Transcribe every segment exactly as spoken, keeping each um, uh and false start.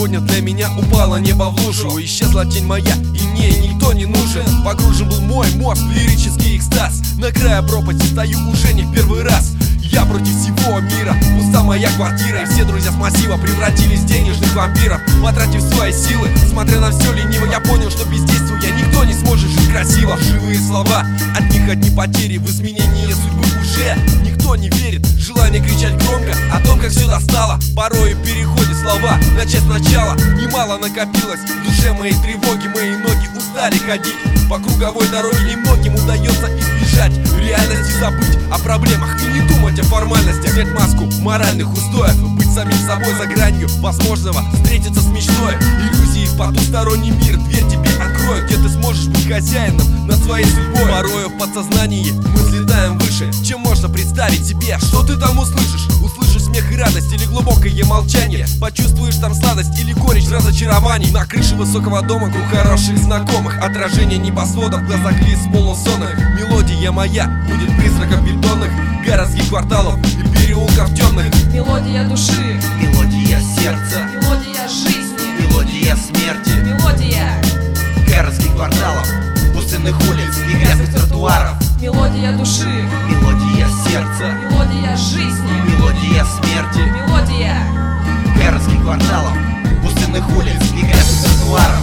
Сегодня для меня упало небо в лужу, исчезла тень моя, и мне никто не нужен. Погружен был мой мозг в лирический экстаз. На крае пропасти стою уже не в первый раз. Я против всего мира, пуста моя квартира, и все друзья с массива превратились в денежных вампиров. Потратив свои силы, смотря на все лениво, я понял, что бездействуя никто не сможет жить красиво. Живые слова, от них одни потери, в изменение судьбы уже никто не верит. Желание кричать громко о том, как все достало, порой переходит слова. Начать сначала, немало накопилось в душе моей тревоги, мои ноги устали ходить по круговой дороге, немногим удается избежать реальности, забыть о проблемах и не думать о формальностях. Снять маску моральных устоев, быть самим собой за гранью возможного, встретиться с мечтой, иллюзии в потусторонний мир. Дверь тебе откроют, где ты сможешь быть хозяином над своей судьбой. Порою в подсознании мы взлетаем выше, чем можно представить себе. Что ты там услышишь? Услышишь смех и радость или глубокое молчание? Почувствуешь там сладость или горечь разочарований? На крыше высокого дома круг хороших знакомых, отражение небосвода в глазах лиц полусонных. Мелодия моя будет призраком бетонных городских кварталов и переулков темных. Мелодия души, мелодия сердца, мелодия жизни, мелодия смерти, мелодия городских кварталов, пустынных улиц и грязных тротуаров. Мелодия души, мелодия сердца, мелодия жизни, мелодия смерти, мелодия городских кварталов, пустынных улиц и грязных тротуаров.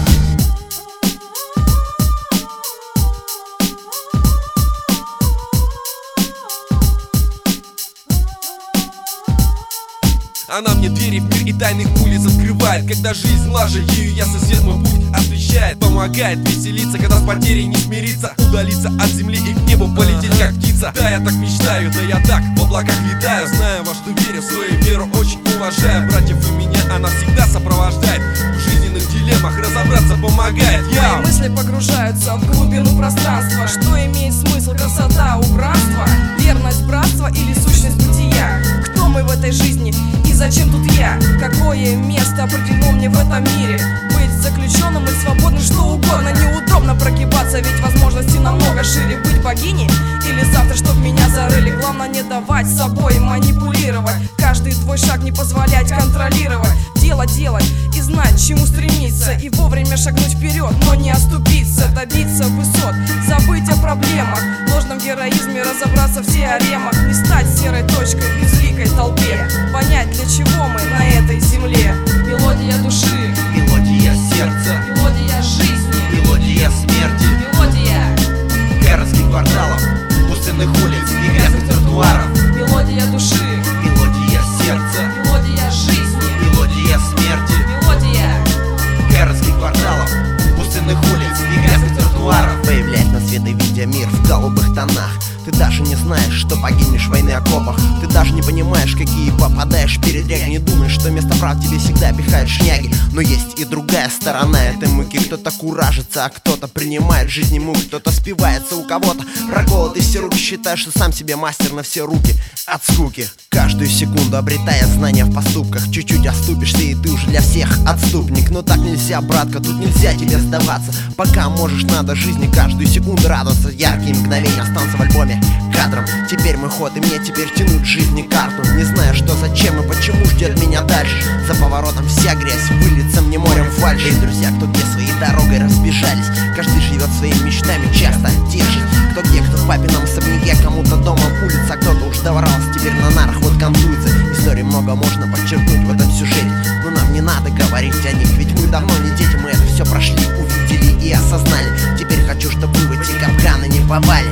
Она мне двери в мир и тайных улиц открывает. Когда жизнь лажа, ею ясно свет мой путь освещает. Помогает веселиться, когда с потерей не смириться, удалиться от земли и к небу полететь как птица. Да, я так мечтаю, да я так в облаках летаю. Знаю, во что верю, свою веру очень уважаю. Братьев и меня она всегда сопровождает, в жизненных дилеммах разобраться помогает. Я Мои мысли погружаются в глубину пространства. Что имеет смысл, красота, убранство, верность, братство или сущность бытия? Кто мы в этой жизни и зачем тут я? Какое место определено мне в этом мире? Быть заключенным и свободным, что угодно. Неудобно прогибаться, ведь возможности намного шире. Быть богиней или завтра, чтоб меня зарыли. Главное не давать собой манипулировать, каждый твой шаг не позволять контролировать. Дело делать и знать, чему стремиться, и вовремя шагнуть вперед, но не оступиться. Добиться высот, забыть о проблемах, в ложном героизме разобраться в теоремах. Не стать серой точкой в безликой толпе, понять, для чего мы на этой земле. Мелодия души, мелодия сердца, мелодия жизни, мелодия смерти, мелодия городских кварталов, пустынных улиц и грязных тротуаров. мелодия души, мелодия сердца, мелодия жизни, мелодия смерти, мелодия городских кварталов, пустынных улиц и грязных тротуаров. Появляясь на свет и видя мир в голубых тонах, ты даже не знаешь, что погибнешь в войны окопах. Ты даже не понимаешь, какие попадаешь в передряги. Не думаешь, что вместо прав тебе всегда пихают шняги. Но есть и другая сторона этой муки. Кто-то куражится, а кто-то принимает жизни мук. Кто-то спивается, у кого-то проколоты все руки. Считаешь, что сам себе мастер на все руки от скуки. Каждую секунду обретая знания в поступках, чуть-чуть оступишься, и ты уже для всех отступник. Но так нельзя, братка, тут нельзя тебе сдаваться. Пока можешь, надо жизни каждую секунду радоваться. Яркие мгновения останутся в альбоме кадром. Теперь мой ход, и мне теперь тянуть жизни карту. Не знаю, что, зачем и почему ждет меня дальше. За поворотом вся грязь выльется мне морем фальши. И друзья, кто где своей дорогой разбежались, каждый живет своими мечтами, часто держит. Кто где, кто в папином особняке, кому-то дома улица, а кто-то уж добрался, теперь на нарах вот контуется. Историй много можно подчеркнуть в этом сюжете, но нам не надо говорить о них, ведь мы давно не дети, мы это все прошли, увидели и осознали. Теперь хочу, чтобы вы в эти капканы не попали.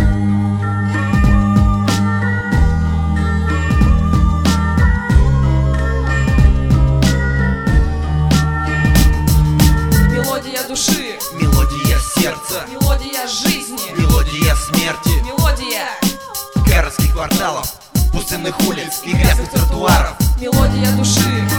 мелодия души, Мелодия сердца, мелодия жизни, мелодия смерти, мелодия городских кварталов, пустынных улиц и грязных тротуаров. мелодия души,